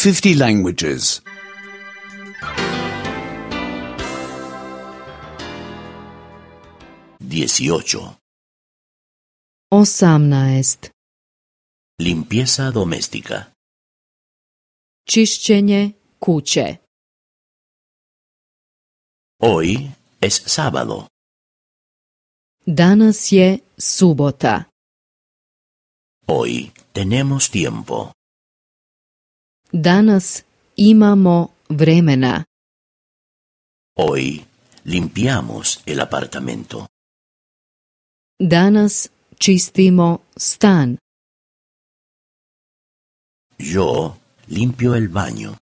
50 languages. 18. 18. Limpieza doméstica. Čišćenje kuće. Hoy es sábado. Danas je subota. Hoy tenemos tiempo. Danas imamo vremena. Hoy limpiamos el apartamento. Danas čistimo stan. Yo limpio el baño.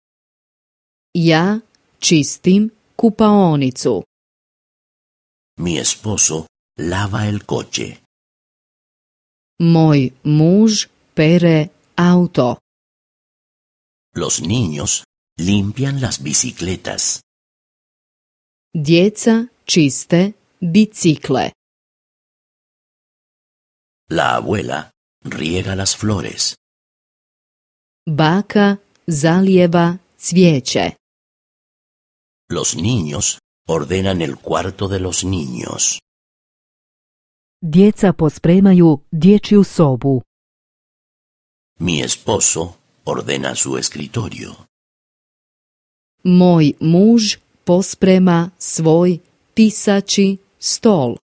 Ja čistim kupaonicu. Mi esposo lava el coche. Moj muž pere auto. Los niños limpian las bicicletas. Djeca čiste bicikle. La abuela riega las flores. Baka zalijeva cvijeće. Los niños ordenan el cuarto de los niños. Djeca pospremaju dječju sobu. Mi esposo ordena su escritorio. Moj muž posprema svoj pisaći stol.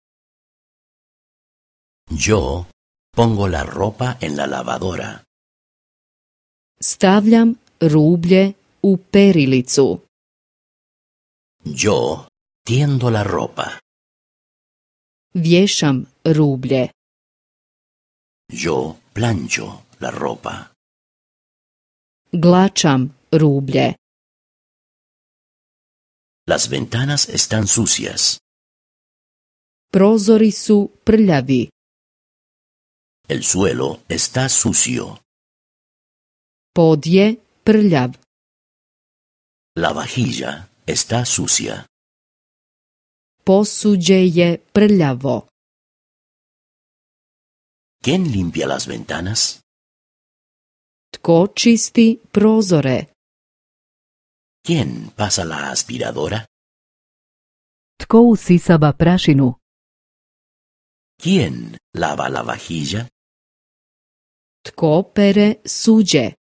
Yo pongo la ropa en la lavadora. Stavljam rublje u perilicu. Yo tiendo la ropa. Vješam rublje. Yo plancho la ropa. Glačam rublje. Las ventanas están sucias. Prozori su prljavi. El suelo está sucio. Pod je prljav. La vajilla está sucia. Posuđe je prljavo. ¿Quién limpia las ventanas? Tko čisti prozore? ¿Quién pasa la aspiradora? Tko usisava prašinu? ¿Quién lava la vajilla? Tko pere suđe?